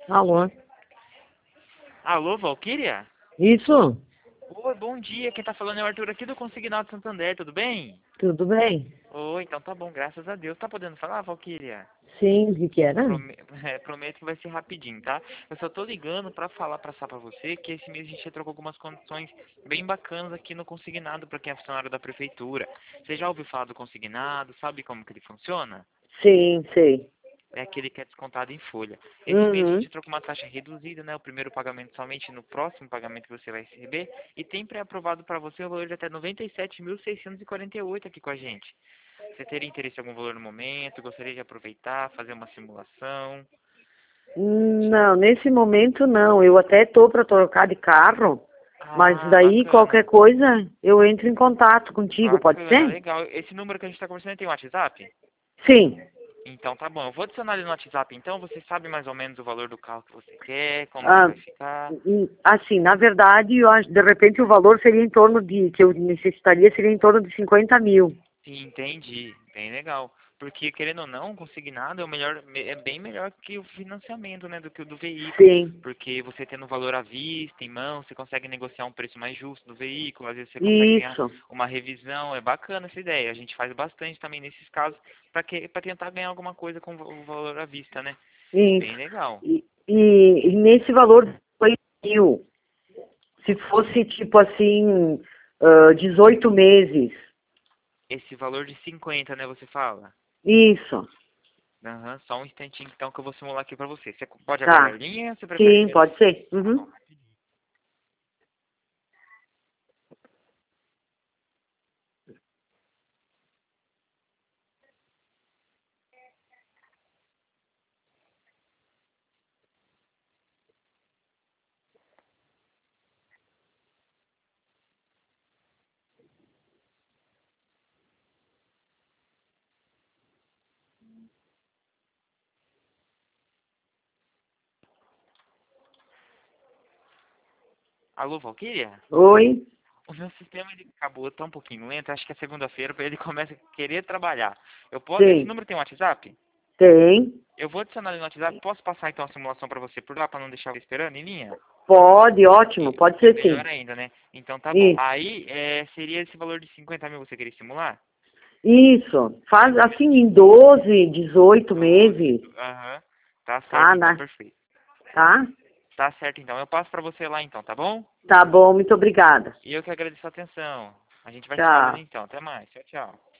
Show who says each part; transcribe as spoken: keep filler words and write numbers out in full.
Speaker 1: Alô?
Speaker 2: Alô, Valquíria?
Speaker 1: Isso?
Speaker 2: Oi, bom dia. Quem tá falando é o Arthur aqui do Consignado Santander, tudo bem?
Speaker 1: Tudo bem?
Speaker 2: Oi, então tá bom, graças a Deus. Tá podendo falar, Valquíria?
Speaker 1: Sim, o que que era?
Speaker 2: Prome- é, prometo que vai ser rapidinho, tá? Eu só tô ligando pra falar, passar pra você que esse mês a gente trocou algumas condições bem bacanas aqui no Consignado pra quem é funcionário da prefeitura. Você já ouviu falar do Consignado? Sabe como que ele funciona?
Speaker 1: Sim, sei.
Speaker 2: É aquele que é descontado em folha. Esse mês a
Speaker 1: Uhum.
Speaker 2: gente trocou uma taxa reduzida, né? O primeiro pagamento somente no próximo pagamento que você vai receber. E tem pré-aprovado para você o valor de até noventa e sete mil seiscentos e quarenta e oito aqui com a gente. Você teria interesse em algum valor no momento? Gostaria de aproveitar, fazer uma simulação?
Speaker 1: Não, nesse momento não. Eu até tô para trocar de carro, mas
Speaker 2: Ah,
Speaker 1: daí qualquer
Speaker 2: bacana.
Speaker 1: coisa eu entro em contato contigo, pode
Speaker 2: Bacana,
Speaker 1: ser?
Speaker 2: legal. Esse número que a gente está conversando tem WhatsApp?
Speaker 1: Sim.
Speaker 2: Então tá bom. Eu vou adicionar ele no WhatsApp. Então você sabe mais ou menos o valor do carro que você quer, como que
Speaker 1: Ah,
Speaker 2: vai ficar?
Speaker 1: hum, assim, na verdade, eu acho, de repente o valor seria em torno de, que eu necessitaria seria em torno de cinquenta mil.
Speaker 2: Sim, entendi. Bem legal. Porque, querendo ou não, consignado é o melhor, é bem melhor que o financiamento, né, do que o do veículo.
Speaker 1: Sim.
Speaker 2: Porque você tendo o valor à vista, em mão, você consegue negociar um preço mais justo do veículo, às vezes você consegue ganhar
Speaker 1: Isso.
Speaker 2: uma revisão. É bacana essa ideia. A gente faz bastante também nesses casos para que, para tentar ganhar alguma coisa com o valor à vista, né?
Speaker 1: Isso.
Speaker 2: Bem legal.
Speaker 1: E, e, e nesse valor foi mil. Se fosse tipo assim, ah, dezoito meses.
Speaker 2: Esse valor de cinquenta, né, você fala?
Speaker 1: Isso.
Speaker 2: Aham, só um instantinho então que eu vou simular aqui pra você. Você pode aguardar a
Speaker 1: Tá.
Speaker 2: linha? Você prefere
Speaker 1: Sim,
Speaker 2: esperar?
Speaker 1: pode ser.
Speaker 2: Tá
Speaker 1: Uhum.
Speaker 2: bom. Alô, Valquíria?
Speaker 1: Oi?
Speaker 2: O meu sistema ele acabou tá um pouquinho lento. Acho que é segunda-feira ele começa a querer trabalhar. Eu posso, esse
Speaker 1: Sim.
Speaker 2: número tem WhatsApp?
Speaker 1: Tem.
Speaker 2: Eu vou adicionar ele no WhatsApp. Posso passar então a simulação pra você por lá pra não deixar você esperando em linha?
Speaker 1: Pode, ótimo.
Speaker 2: E
Speaker 1: Pode
Speaker 2: é
Speaker 1: ser
Speaker 2: melhor
Speaker 1: sim.
Speaker 2: ainda, né? Então tá bom.
Speaker 1: Isso.
Speaker 2: Aí é, seria esse valor de cinquenta mil você queria simular?
Speaker 1: Isso. Faz assim em doze, dezoito
Speaker 2: Doze.
Speaker 1: meses.
Speaker 2: Aham. Tá certo
Speaker 1: Tá,
Speaker 2: então,
Speaker 1: né?
Speaker 2: perfeito.
Speaker 1: Tá?
Speaker 2: Tá certo então. Eu passo pra você lá então, tá bom?
Speaker 1: Tá bom, muito obrigada.
Speaker 2: E eu que agradeço a atenção. A gente vai se falando
Speaker 1: Tchau.
Speaker 2: então. Até mais. Tchau, tchau.